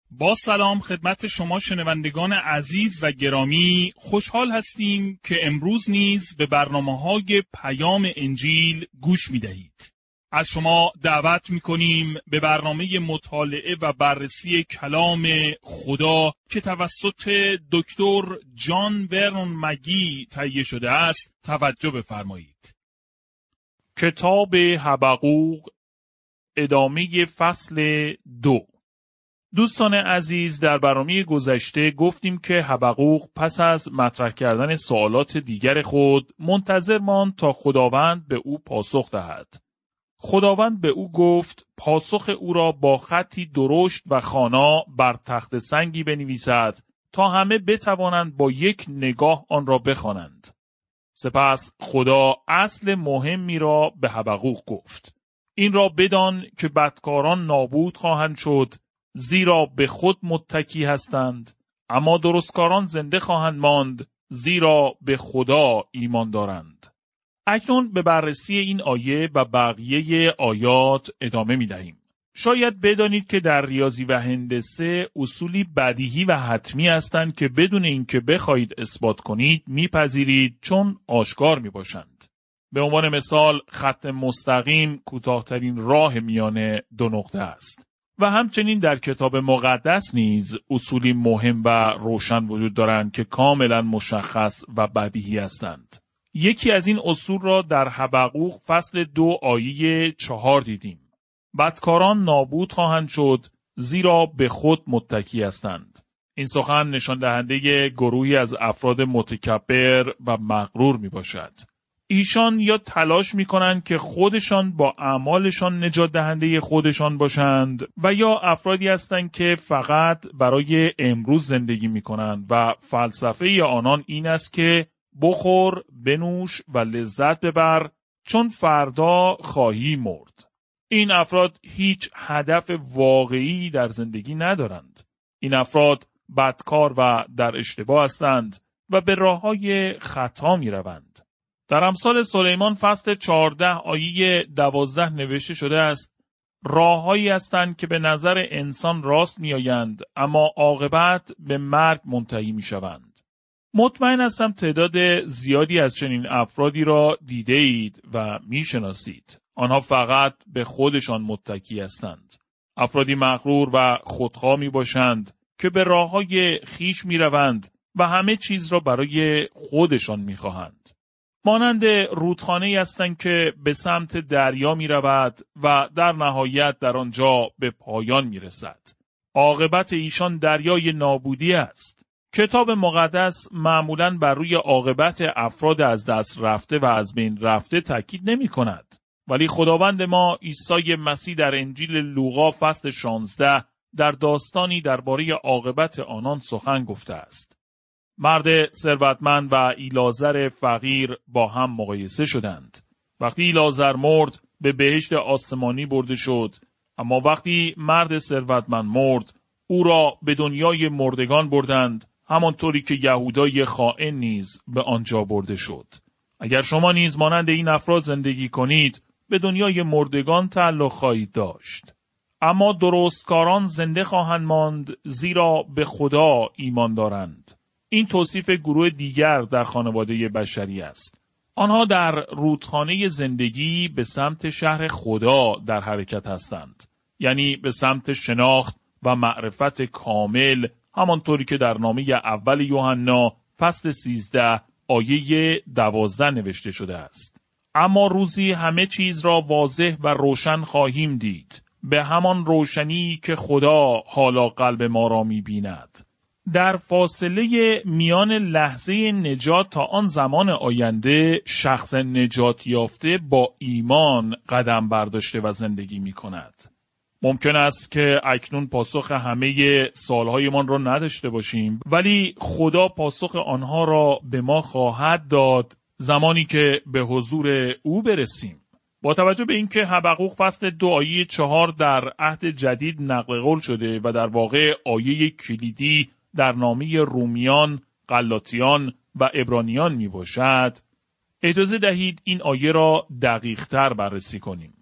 با سلام خدمت شما شنوندگان عزیز و گرامی، خوشحال هستیم که امروز نیز به برنامه‌های پیام انجیل گوش می‌دهید. از شما دعوت می‌کنیم به برنامه مطالعه و بررسی کلام خدا که توسط دکتر جان ورنون مگی تهیه شده است توجه بفرمایید. کتاب حبقوق، ادامه فصل 2. دوستان عزیز، در برنامه گذشته گفتیم که حبقوق پس از مطرح کردن سوالات دیگر خود منتظر ماند تا خداوند به او پاسخ دهد. خداوند به او گفت پاسخ او را با خطی درشت و خوانا بر تخت سنگی بنویسد تا همه بتوانند با یک نگاه آن را بخوانند. سپس خدا اصل مهمی را به حبقوق گفت. این را بدان که بدکاران نابود خواهند شد، زیرا به خود متکی هستند، اما درستکاران زنده خواهند ماند، زیرا به خدا ایمان دارند. اکنون به بررسی این آیه و بقیه آیات ادامه می دهیم. شاید بدانید که در ریاضی و هندسه اصولی بدیهی و حتمی هستند که بدون اینکه بخواهید اثبات کنید میپذیرید چون آشکار می باشند. به عنوان مثال خط مستقیم کوتاه‌ترین راه میان دو نقطه است. و همچنین در کتاب مقدس نیز اصولی مهم و روشن وجود دارند که کاملا مشخص و بدیهی هستند. یکی از این اصول را در حبقوق فصل 2 آیه 4 دیدیم. بدکاران نابود خواهند شد، زیرا به خود متکی هستند. این سخن نشان دهنده گروهی از افراد متکبر و مغرور می باشد. ایشان یا تلاش می‌کنند که خودشان با اعمالشان نجات دهنده خودشان باشند و یا افرادی هستند که فقط برای امروز زندگی می‌کنند و فلسفه آنان این است که بخور، بنوش و لذت ببر چون فردا خواهی مرد. این افراد هیچ هدف واقعی در زندگی ندارند. این افراد بدکار و در اشتباه هستند و به راه‌های خطا می‌روند. در امثال سلیمان فصل 14 آیه 12 نوشته شده است: راه‌هایی هستند که به نظر انسان راست می‌آیند اما عاقبت به مرگ منتهی می‌شوند. مطمئن هستم تعداد زیادی از چنین افرادی را دیده اید و می‌شناسید. آنها فقط به خودشان متکی هستند. افرادی مغرور و خودخواه می‌باشند که به راه‌های خویش می‌روند و همه چیز را برای خودشان می‌خواهند. مانند رودخانه‌ای هستند که به سمت دریا می رود و در نهایت در آنجا به پایان می رسد. عاقبت ایشان دریای نابودی است. کتاب مقدس معمولاً بر روی عاقبت افراد از دست رفته و از بین رفته تاکید نمی کند. ولی خداوند ما عیسی مسیح در انجیل لوقا فصل 16 در داستانی درباره عاقبت آنان سخن گفته است. مرد ثروتمند و ایلازر فقیر با هم مقایسه شدند. وقتی ایلازر مرد به بهشت آسمانی برده شد، اما وقتی مرد ثروتمند مرد او را به دنیای مردگان بردند، همانطوری که یهودای خائن نیز به آنجا برده شد. اگر شما نیز مانند این افراد زندگی کنید به دنیای مردگان تعلق خواهید داشت. اما درستکاران زنده خواهند ماند، زیرا به خدا ایمان دارند. این توصیف گروه دیگر در خانواده بشری است. آنها در رودخانه زندگی به سمت شهر خدا در حرکت هستند. یعنی به سمت شناخت و معرفت کامل، همانطوری که در نامه اول یوحنا فصل 13 آیه 12 نوشته شده است. اما روزی همه چیز را واضح و روشن خواهیم دید، به همان روشنی که خدا حالا قلب ما را می‌بیند. در فاصله میان لحظه نجات تا آن زمان آینده شخص نجات یافته با ایمان قدم برداشته و زندگی می کند. ممکن است که اکنون پاسخ همه سوالهایمان را نداشته باشیم، ولی خدا پاسخ آنها را به ما خواهد داد زمانی که به حضور او برسیم. با توجه به اینکه حبقوق فصل 2 آیه 4 در عهد جدید نقل قول شده و در واقع آیه کلیدی در نامه رومیان، غلاطیان و عبرانیان می باشد، اجازه دهید این آیه را دقیق تر بررسی کنیم.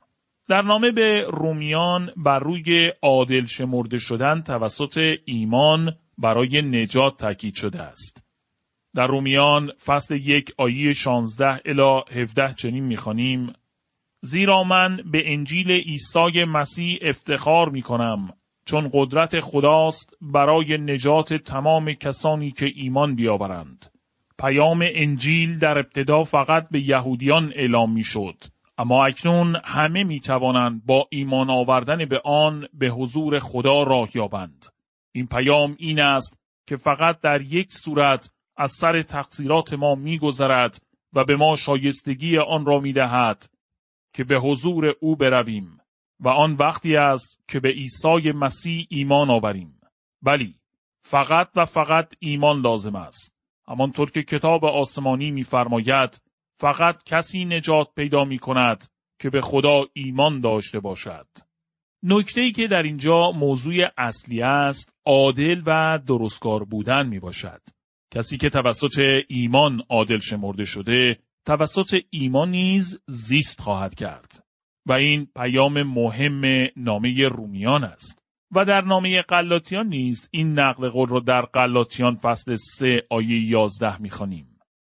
در نامه به رومیان بر روی عادل شمرده شدن توسط ایمان برای نجات تاکید شده است. در رومیان فصل 1 آیه 16 الی 17 چنین می‌خوانیم: زیرا من به انجیل عیسی مسیح افتخار می‌کنم، چون قدرت خداست برای نجات تمام کسانی که ایمان بیاورند. پیام انجیل در ابتدا فقط به یهودیان اعلام می‌شد، اما اکنون همه می‌توانند با ایمان آوردن به آن به حضور خدا راه یابند. این پیام این است که فقط در یک صورت از سر تقصیرات ما می‌گذرد و به ما شایستگی آن را می‌دهد که به حضور او برویم و آن وقتی است که به عیسی مسیح ایمان آوریم. بلی، فقط و فقط ایمان لازم است. همانطور که کتاب آسمانی می‌فرماید، فقط کسی نجات پیدا می‌کند که به خدا ایمان داشته باشد. نکته‌ای که در اینجا موضوع اصلی است، عادل و درستکار بودن میباشد. کسی که توسط ایمان عادل شمرده شده، توسط ایمان نیز زیست خواهد کرد. و این پیام مهم نامه رومیان است. و در نامه غلاطیان نیز این نقل قول را در غلاطیان فصل 3 آیه 11 می‌خوانیم.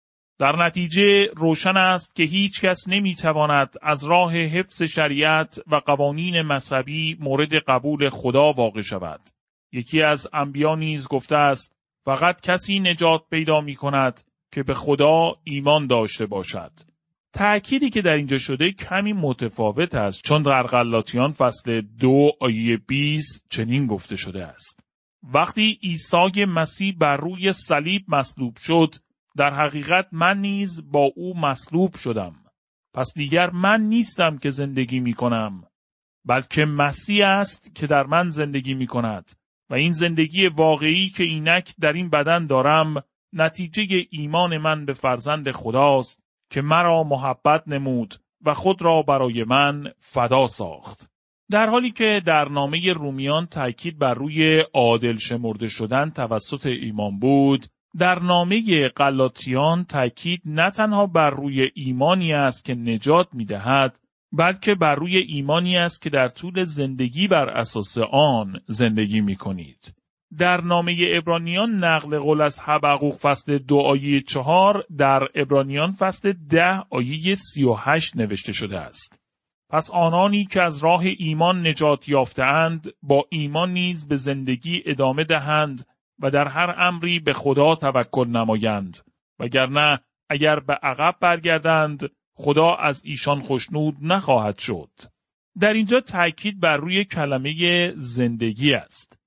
در نتیجه روشن است که هیچ کس نمی‌تواند از راه حفظ شریعت و قوانین مذهبی مورد قبول خدا واقع شود. یکی از انبیا نیز گفته است: فقط کسی نجات پیدا می‌کند که به خدا ایمان داشته باشد. تأکیدی که در اینجا شده کمی متفاوت است، چون در غلاطیان فصل 2 آیه 20 چنین گفته شده است: وقتی عیسی مسیح بر روی صلیب مصلوب شد، در حقیقت من نیز با او مصلوب شدم. پس دیگر من نیستم که زندگی می کنم، بلکه مسیح است که در من زندگی می کند و این زندگی واقعی که اینک در این بدن دارم نتیجه ایمان من به فرزند خداست که مرا محبت نمود و خود را برای من فدا ساخت. در حالی که در نامه رومیان تاکید بر روی عادل شمرده شدن توسط ایمان بود، در نامه غلاطیان تاکید نه تنها بر روی ایمانی است که نجات می‌دهد، بلکه بر روی ایمانی است که در طول زندگی بر اساس آن زندگی می‌کنید. در نامه عبرانیان نقل قول از حبقوق فصل 2 آیه 4 در عبرانیان فصل 10 آیه 38 نوشته شده است: پس آنانی که از راه ایمان نجات یافته‌اند با ایمان نیز به زندگی ادامه دهند و در هر امری به خدا توکل نمایند، وگرنه اگر به عقب برگردند خدا از ایشان خوشنود نخواهد شد. در اینجا تاکید بر روی کلمه زندگی است.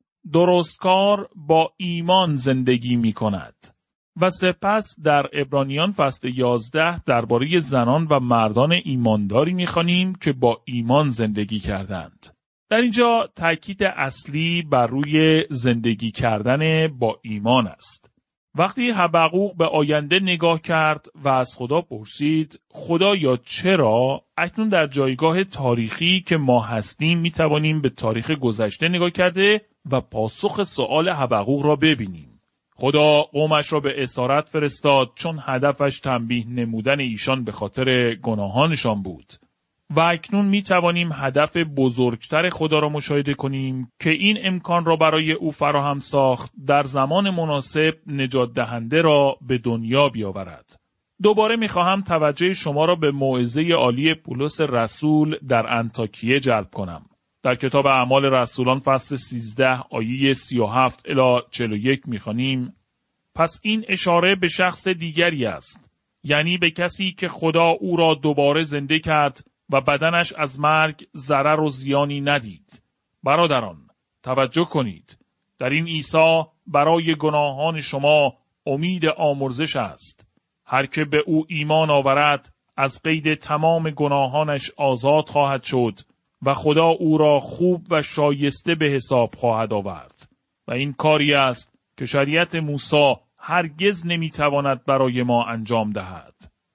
درستکار با ایمان زندگی می کند. و سپس در عبرانیان فصل 11 درباره زنان و مردان ایمانداری می خوانیم که با ایمان زندگی کردند. در اینجا تاکید اصلی بر روی زندگی کردن با ایمان است. وقتی حبقوق به آینده نگاه کرد و از خدا پرسید: خدایا چرا؟ اکنون در جایگاه تاریخی که ما هستیم می توانیم به تاریخ گذشته نگاه کرده و پاسخ سؤال حبقوق را ببینیم. خدا قومش را به اسارت فرستاد چون هدفش تنبیه نمودن ایشان به خاطر گناهانشان بود. و اکنون می توانیم هدف بزرگتر خدا را مشاهده کنیم که این امکان را برای او فراهم ساخت در زمان مناسب نجات دهنده را به دنیا بیاورد. دوباره می خواهم توجه شما را به موعظه عالی پولس رسول در انطاکیه جلب کنم. در کتاب اعمال رسولان فصل 13 آیه 37 الی 41 می خوانیم: پس این اشاره به شخص دیگری است، یعنی به کسی که خدا او را دوباره زنده کرد و بدنش از مرگ ضرر و زیانی ندید. برادران، توجه کنید. در این عیسی برای گناهان شما امید آمرزش است. هر که به او ایمان آورد از قید تمام گناهانش آزاد خواهد شد و خدا او را خوب و شایسته به حساب خواهد آورد. و این کاری است که شریعت موسی هرگز نمیتواند برای ما انجام دهد.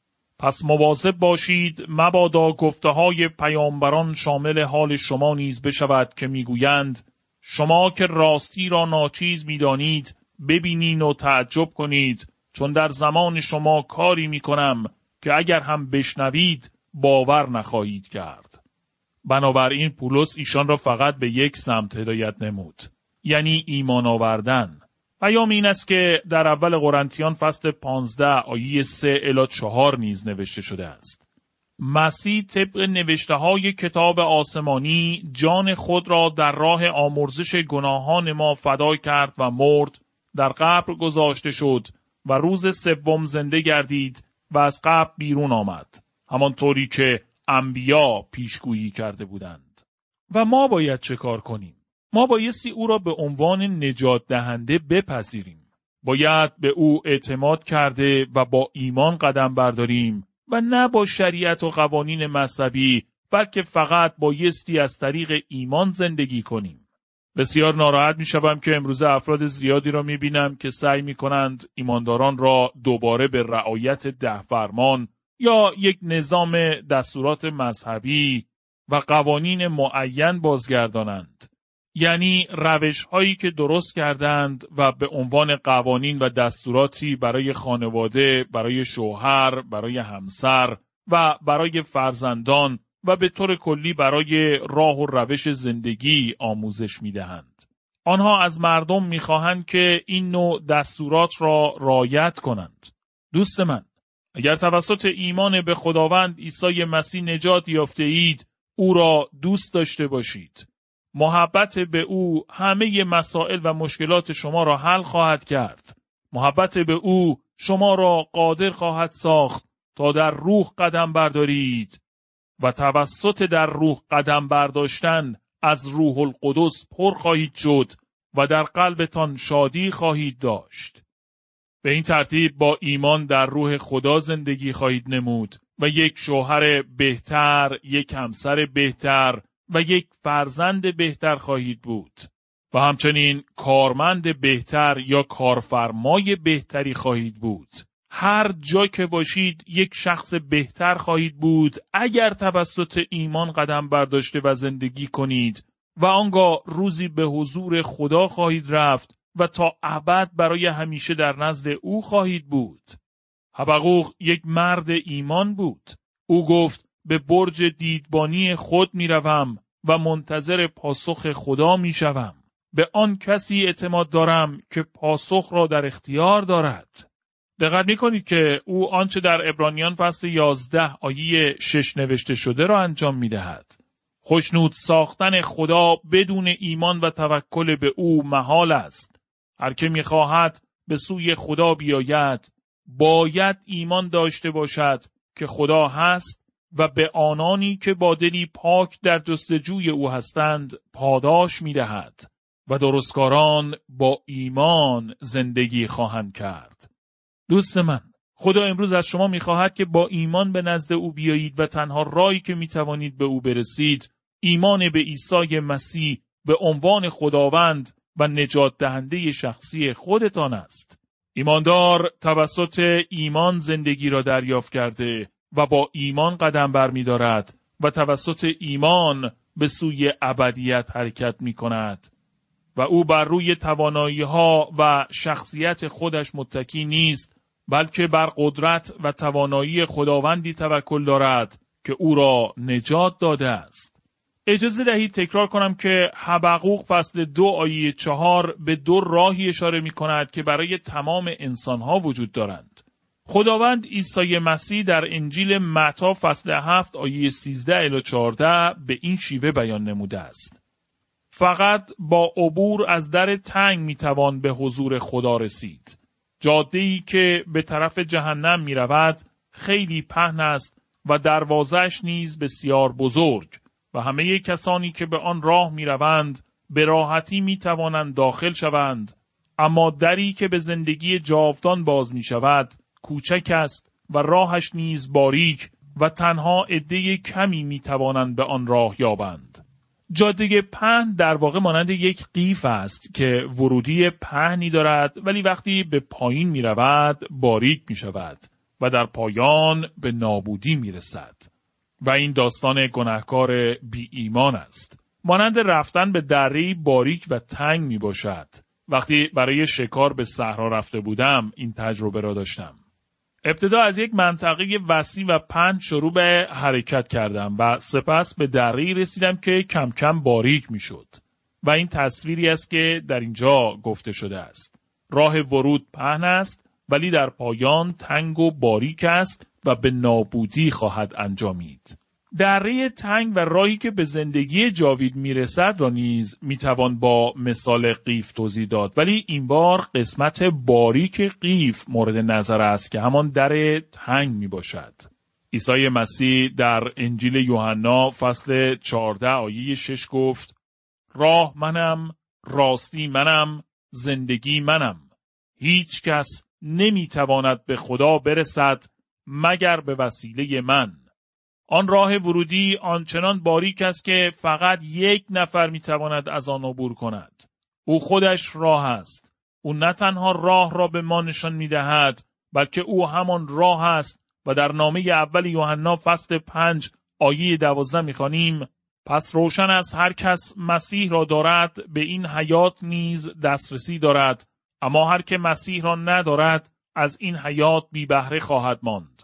پس مواظب باشید مبادا گفته‌های پیامبران شامل حال شما نیز بشود که میگویند: شما که راستی را ناچیز میدانید ببینید و تعجب کنید، چون در زمان شما کاری میکنم که اگر هم بشنوید باور نخواهید کرد. بنابراین پولس ایشان را فقط به یک سمت هدایت نمود، یعنی ایمان آوردن. پیام این است که در اول قرنتیان فصل 15 آیه 3 الی 4 نیز نوشته شده است: مسیح طبق نوشته های کتاب آسمانی جان خود را در راه آمرزش گناهان ما فدا کرد و مرد، در قبر گذاشته شد و روز سوم زنده گردید و از قبر بیرون آمد، همانطوری که انبیا پیشگویی کرده بودند. و ما باید چه کار کنیم؟ ما بایستی او را به عنوان نجات دهنده بپذیریم. باید به او اعتماد کرده و با ایمان قدم برداریم و نه با شریعت و قوانین مذهبی، بلکه فقط بایستی از طریق ایمان زندگی کنیم. بسیار ناراحت میشم که امروزه افراد زیادی را میبینم که سعی میکنند ایمانداران را دوباره به رعایت 10 فرمان یا یک نظام دستورات مذهبی و قوانین معین بازگردانند. یعنی روش هایی که درست کردند و به عنوان قوانین و دستوراتی برای خانواده، برای شوهر، برای همسر و برای فرزندان و به طور کلی برای راه و روش زندگی آموزش میدهند. آنها از مردم میخواهند که این نوع دستورات را رعایت کنند. دوست من، اگر توسط ایمان به خداوند عیسی مسیح نجات یافته اید، او را دوست داشته باشید. محبت به او همه مسائل و مشکلات شما را حل خواهد کرد. محبت به او شما را قادر خواهد ساخت تا در روح قدم بردارید و توسط در روح قدم برداشتن از روح القدس پر خواهید شد و در قلبتان شادی خواهید داشت. به این ترتیب با ایمان در روح خدا زندگی خواهید نمود و یک شوهر بهتر، یک همسر بهتر و یک فرزند بهتر خواهید بود و همچنین کارمند بهتر یا کارفرمای بهتری خواهید بود. هر جا که باشید یک شخص بهتر خواهید بود اگر توسط ایمان قدم برداشته و زندگی کنید و آنگاه روزی به حضور خدا خواهید رفت و تا ابد برای همیشه در نزد او خواهید بود. حبقوق یک مرد ایمان بود. او گفت به برج دیدبانی خود می روم و منتظر پاسخ خدا می شوم. به آن کسی اعتماد دارم که پاسخ را در اختیار دارد. دقت می کنید که او آنچه در عبرانیان فصل 11 آیه 6 نوشته شده را انجام می دهد. خوشنود ساختن خدا بدون ایمان و توکل به او محال است. هر که می خواهد به سوی خدا بیاید، باید ایمان داشته باشد که خدا هست و به آنانی که با دلی پاک در جستجوی او هستند پاداش می دهد و درستکاران با ایمان زندگی خواهند کرد. دوست من، خدا امروز از شما می خواهد که با ایمان به نزد او بیایید و تنها راهی که می توانید به او برسید ایمان به عیسی مسیح به عنوان خداوند و نجات دهنده شخصی خودتان است. ایماندار توسط ایمان زندگی را دریافت کرده و با ایمان قدم برمی دارد و توسط ایمان به سوی ابدیت حرکت می کند و او بر روی توانایی‌ها و شخصیت خودش متکی نیست، بلکه بر قدرت و توانایی خداوندی توکل دارد که او را نجات داده است. اجازه دهید تکرار کنم که حبقوق فصل 2 آیه 4 به 2 راهی اشاره می کند که برای تمام انسانها وجود دارند. خداوند عیسی مسیح در انجیل متی فصل 7 آیه 13 الی 14 به این شیوه بیان نموده است: فقط با عبور از در تنگ می توان به حضور خدا رسید. جاده‌ای که به طرف جهنم می رود خیلی پهن است و دروازه‌اش نیز بسیار بزرگ و همه کسانی که به آن راه می روند به راحتی می توانند داخل شوند، اما دری که به زندگی جاودان باز می شود کوچک است و راهش نیز باریک و تنها عده کمی می توانند به آن راه یابند. جاده پهن در واقع مانند یک قیف است که ورودی پهنی دارد ولی وقتی به پایین می رود باریک می شود و در پایان به نابودی می رسد. و این داستان گناهکار بی ایمان است. مانند رفتن به دره‌ای باریک و تنگ می باشد. وقتی برای شکار به صحرا رفته بودم این تجربه را داشتم. ابتدا از یک منطقه وسیع و پهن شروع به حرکت کردم و سپس به دره‌ای رسیدم که کم کم باریک می شد. و این تصویری است که در اینجا گفته شده است. راه ورود پهن است ولی در پایان تنگ و باریک است و به نابودی خواهد انجامید. دره تنگ و راهی که به زندگی جاوید میرسد را نیز میتوان با مثال قیف توضیح داد، ولی این بار قسمت باریک قیف مورد نظر است که همان در تنگ میباشد. عیسی مسیح در انجیل یوحنا فصل 14 آیه 6 گفت: راه منم، راستی منم، زندگی منم. هیچ کس نمیتواند به خدا برسد مگر به وسیله من. آن راه ورودی آنچنان باریک است که فقط یک نفر میتواند از آن عبور کند. او خودش راه است. او نه تنها راه را به ما نشان میدهد، بلکه او همان راه است و در نامه اول یوحنا فصل 5 آیه 12 میخوانیم: پس روشن است هر کس مسیح را دارد به این حیات نیز دسترسی دارد، اما هر که مسیح را ندارد از این حیات بی بهره خواهد ماند.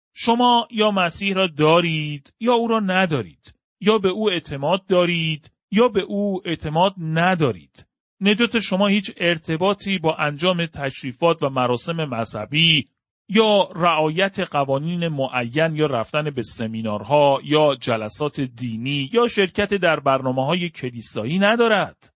شما یا مسیح را دارید یا او را ندارید، یا به او اعتماد دارید یا به او اعتماد ندارید. نجات شما هیچ ارتباطی با انجام تشریفات و مراسم مذهبی یا رعایت قوانین معین یا رفتن به سمینارها یا جلسات دینی یا شرکت در برنامه‌های کلیسایی ندارد.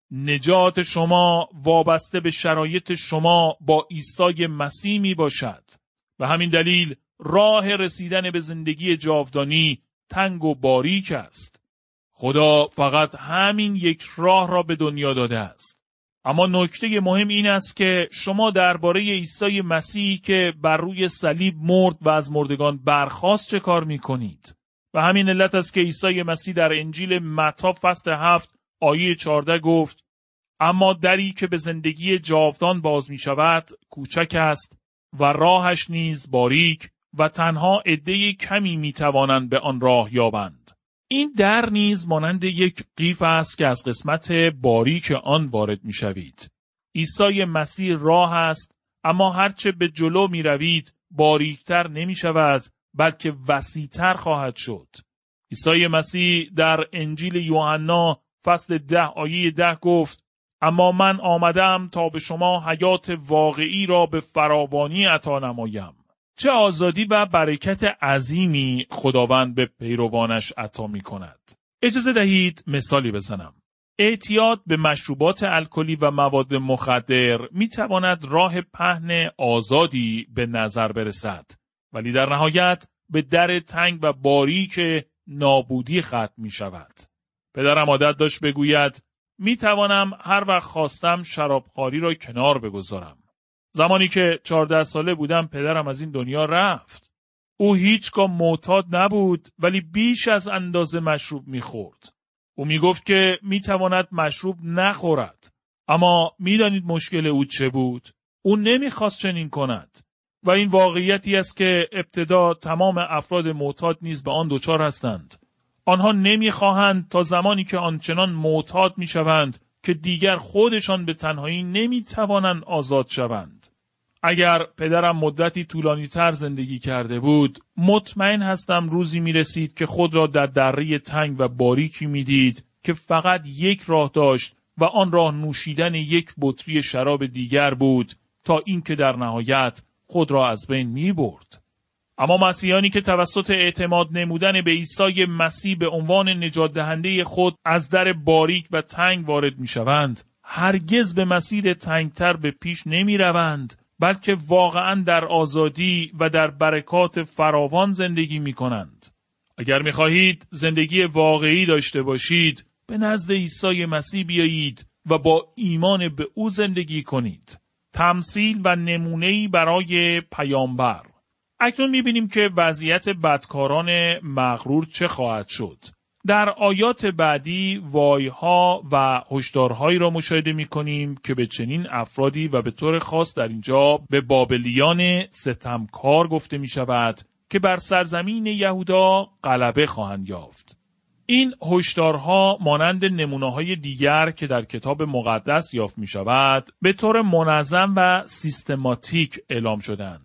نجات شما وابسته به شرایط شما با عیسی مسیح می باشد. و همین دلیل راه رسیدن به زندگی جاودانی تنگ و باریک است. خدا فقط همین یک راه را به دنیا داده است. اما نکته مهم این است که شما درباره عیسی مسیحی که بر روی صلیب مرد و از مردگان برخاست چه کار می کنید؟ و همین علت است که عیسی مسیح در انجیل متی فصل 7 آیه 14 گفت: اما دری که به زندگی جاودان باز می شود کوچک است و راهش نیز باریک و تنها عده کمی می توانند به آن راه یابند. این در نیز مانند یک قیف است که از قسمت باریک آن وارد می شوید. عیسی مسیح راه است، اما هرچه به جلو می روید باریکتر نمی شود بلکه وسیعتر خواهد شد. عیسی مسیح در انجیل یوحنا فصل 10 آیه 10 گفت: اما من آمدم تا به شما حیات واقعی را به فراوانی عطا نمایم. چه آزادی و برکت عظیمی خداوند به پیروانش عطا می کند. اجازه دهید مثالی بزنم. اعتیاد به مشروبات الکلی و مواد مخدر می تواند راه پهن آزادی به نظر برسد، ولی در نهایت به در تنگ و باریک نابودی ختم می شود. پدرم عادت داشت بگوید: می توانم هر وقت خواستم شرابخواری را کنار بگذارم. زمانی که 14 ساله بودم پدرم از این دنیا رفت. او هیچگاه معتاد نبود ولی بیش از اندازه مشروب می‌خورد. او میگفت که میتواند مشروب نخورد، اما میدانید مشکل او چه بود؟ او نمیخواست چنین کند. و این واقعیتی است که ابتدا تمام افراد معتاد نیز به آن دچار هستند. آنها نمیخواهند تا زمانی که آنچنان معتاد میشوند که دیگر خودشان به تنهایی نمیتوانند آزاد شوند. اگر پدرم مدتی طولانی تر زندگی کرده بود، مطمئن هستم روزی میرسید که خود را در دره تنگ و باریکی میدید که فقط یک راه داشت و آن راه نوشیدن یک بطری شراب دیگر بود تا اینکه در نهایت خود را از بین میبرد. اما مسیحیانی که توسط اعتماد نمودن به عیسی مسیح به عنوان نجات دهنده خود از در باریک و تنگ وارد میشوند، هرگز به مسیر تنگتر به پیش نمیروند، بلکه واقعاً در آزادی و در برکات فراوان زندگی میکنند. اگر میخواهید زندگی واقعی داشته باشید، به نزد عیسی مسیح بیایید و با ایمان به او زندگی کنید. تمثیل و نمونه‌ای برای پیامبر. اکنون می‌بینیم که وضعیت بدکاران مغرور چه خواهد شد. در آیات بعدی وایها و هشدارهایی را مشاهده می‌کنیم که به چنین افرادی و به طور خاص در اینجا به بابلیان ستمکار گفته می‌شود که بر سرزمین یهودا غلبه خواهند یافت. این هشدارها مانند نمونه‌های دیگر که در کتاب مقدس یافت می‌شود به طور منظم و سیستماتیک اعلام شدند.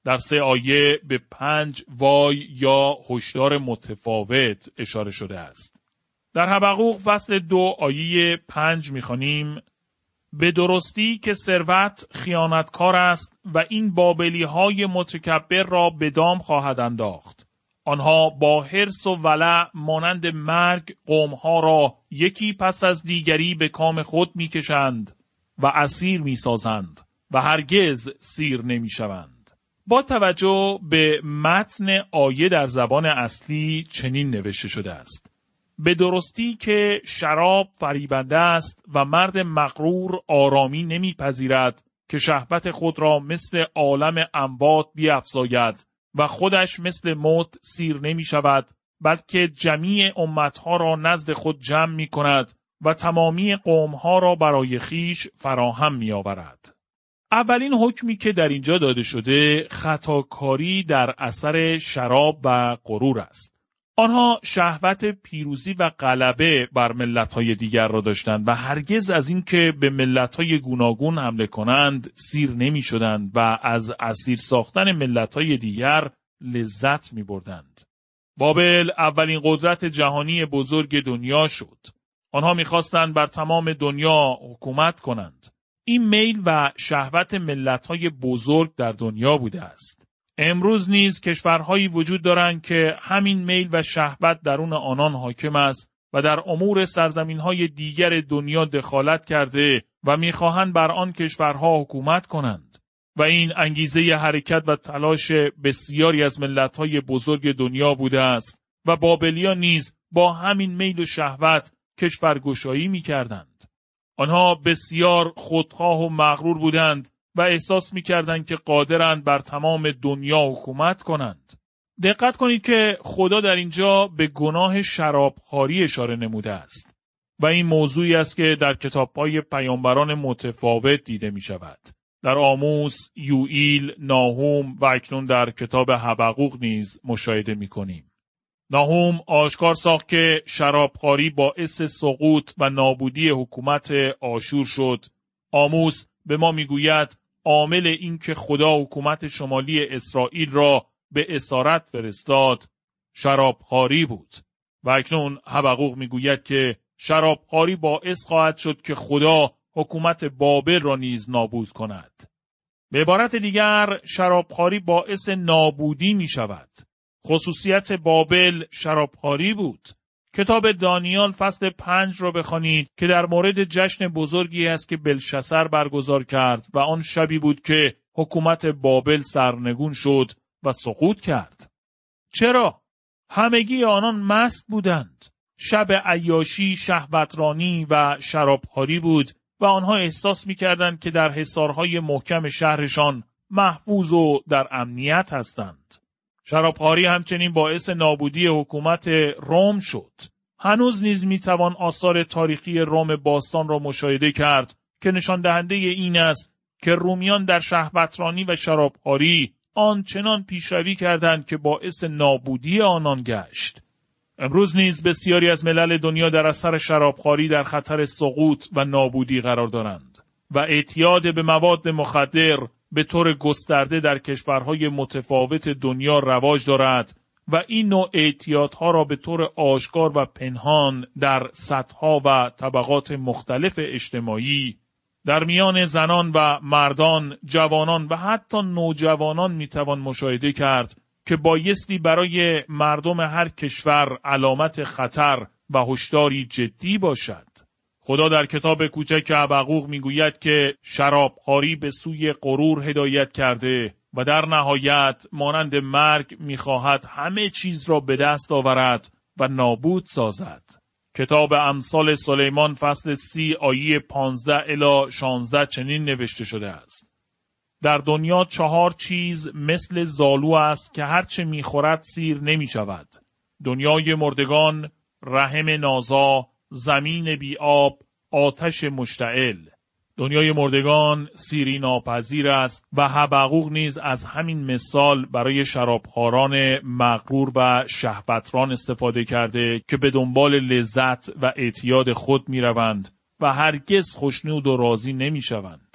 در 3 آیه به 5 وای یا هشدار متفاوت اشاره شده است. در حبقوق فصل 2 آیه 5 می‌خوانیم: به درستی که ثروت خیانتکار است و این بابلی‌های متکبر را به دام خواهد انداخت. آنها با حرص و ولع مانند مرگ قومها را یکی پس از دیگری به کام خود می‌کشند و اسیر می‌سازند و هرگز سیر نمی‌شوند. با توجه به متن آیه در زبان اصلی چنین نوشته شده است: به درستی که شراب فریبنده است و مرد مغرور آرامی نمیپذیرد که شهوت خود را مثل عالم اموات بیفزاید و خودش مثل موت سیر نمی شود، بلکه جمیع امتها را نزد خود جمع می کند و تمامی قومها را برای خیش فراهم می آورد. اولین حکمی که در اینجا داده شده خطاکاری در اثر شراب و غرور است. آنها شهوت پیروزی و غلبه بر ملت‌های دیگر را داشتند و هرگز از اینکه به ملت‌های گوناگون حمله کنند سیر نمی‌شدند و از اسیر ساختن ملت‌های دیگر لذت می‌بردند. بابل اولین قدرت جهانی بزرگ دنیا شد. آنها می‌خواستند بر تمام دنیا حکومت کنند. این میل و شهوت ملت‌های بزرگ در دنیا بوده است. امروز نیز کشورهایی وجود دارند که همین میل و شهوت درون آنان حاکم است و در امور سرزمین‌های دیگر دنیا دخالت کرده و می‌خواهند بر آن کشورها حکومت کنند. و این انگیزه حرکت و تلاش بسیاری از ملت‌های بزرگ دنیا بوده است و بابلیان نیز با همین میل و شهوت کشورگشایی می‌کردند. آنها بسیار خودخواه و مغرور بودند و احساس می‌کردند که قادرند بر تمام دنیا حکومت کنند. دقت کنید که خدا در اینجا به گناه شرابخواری اشاره نموده است و این موضوعی است که در کتاب‌های پیامبران متفاوت دیده می‌شود. در آموس، یوئیل، ناهوم و اکنون در کتاب حبقوق نیز مشاهده می‌کنیم. ناهوم آشکار ساخت که شرابخواری باعث سقوط و نابودی حکومت آشور شد. آموس به ما میگوید عامل این که خدا حکومت شمالی اسرائیل را به اسارت فرستاد شرابخواری بود. و اکنون حبقوق میگوید که شرابخواری باعث خواهد شد که خدا حکومت بابل را نیز نابود کند. به عبارت دیگر شرابخواری باعث نابودی می شود. خصوصیت بابل شرابخواری بود. کتاب دانیال فصل 5 را بخوانید که در مورد جشن بزرگی است که بلشسر برگزار کرد و آن شبی بود که حکومت بابل سرنگون شد و سقوط کرد. چرا؟ همگی آنان مست بودند. شب عیاشی، شهوترانی و شرابخواری بود و آنها احساس می‌کردند که در حصارهای محکم شهرشان محفوظ و در امنیت هستند. شرابخواری همچنین باعث نابودی حکومت روم شد. هنوز نیز میتوان آثار تاریخی روم باستان را مشاهده کرد که نشان دهنده این است که رومیان در شهوترانی و شرابخواری آنچنان پیشروی کردند که باعث نابودی آنان گشت. امروز نیز بسیاری از ملل دنیا در اثر شرابخواری در خطر سقوط و نابودی قرار دارند و اعتیاد به مواد مخدر به طور گسترده در کشورهای متفاوت دنیا رواج دارد و این نوع اعتیادها را به طور آشکار و پنهان در سطح‌ها و طبقات مختلف اجتماعی در میان زنان و مردان، جوانان و حتی نوجوانان میتوان مشاهده کرد که بایستی برای مردم هر کشور علامت خطر و هشداری جدی باشد. خدا در کتاب کوچک حبقوق میگوید که شرابخواری به سوی غرور هدایت کرده و در نهایت مانند مرگ میخواهد همه چیز را به دست آورد و نابود سازد. کتاب امثال سلیمان فصل 30 آیه 15 الی 16 چنین نوشته شده است: در دنیا 4 چیز مثل زالو است که هرچه میخورد سیر نمی شود: دنیای مردگان، رحم نازا، زمین بی آب، آتش مشتعل. دنیای مردگان سیری ناپذیر است و حبقوق نیز از همین مثال برای شرابخواران مغرور و شهوتران استفاده کرده که به دنبال لذت و اعتیاد خود می روند و هرگز خوشنود و راضی نمی شوند.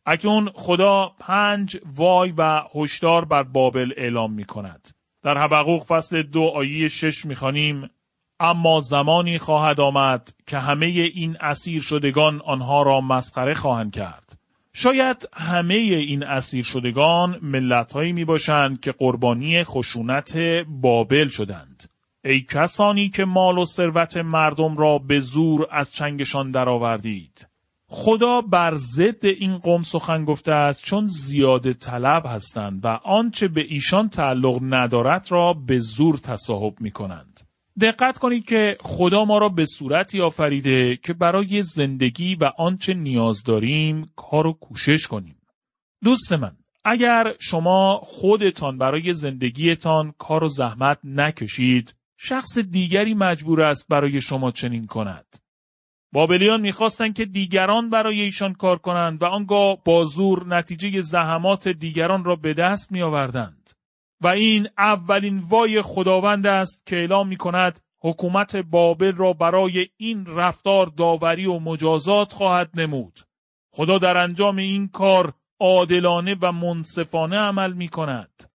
اکنون خدا 5 وای و هشدار بر بابل اعلام می کند. در حبقوق فصل 2 آیه 6 می خوانیم: اما زمانی خواهد آمد که همه این اسیر شدگان آنها را مسخره خواهند کرد. شاید همه این اسیر شدگان ملت‌هایی می باشند که قربانی خشونت بابل شدند. ای کسانی که مال و ثروت مردم را به زور از چنگشان درآوردید. خدا بر ضد این قوم سخن گفته است، چون زیاده طلب هستند و آنچه به ایشان تعلق ندارد را به زور تصاحب می کنند. دقت کنید که خدا ما را به صورتی آفریده که برای زندگی و آنچه نیاز داریم کار و کوشش کنیم. دوست من، اگر شما خودتان برای زندگیتان کار و زحمت نکشید، شخص دیگری مجبور است برای شما چنین کند. بابلیان می‌خواستند که دیگران برای ایشان کار کنند و آنگاه با زور نتیجه زحمات دیگران را به دست می‌آوردند. و این اولین وای خداوند است که اعلام می‌کند حکومت بابل را برای این رفتار داوری و مجازات خواهد نمود. خدا در انجام این کار عادلانه و منصفانه عمل می‌کند.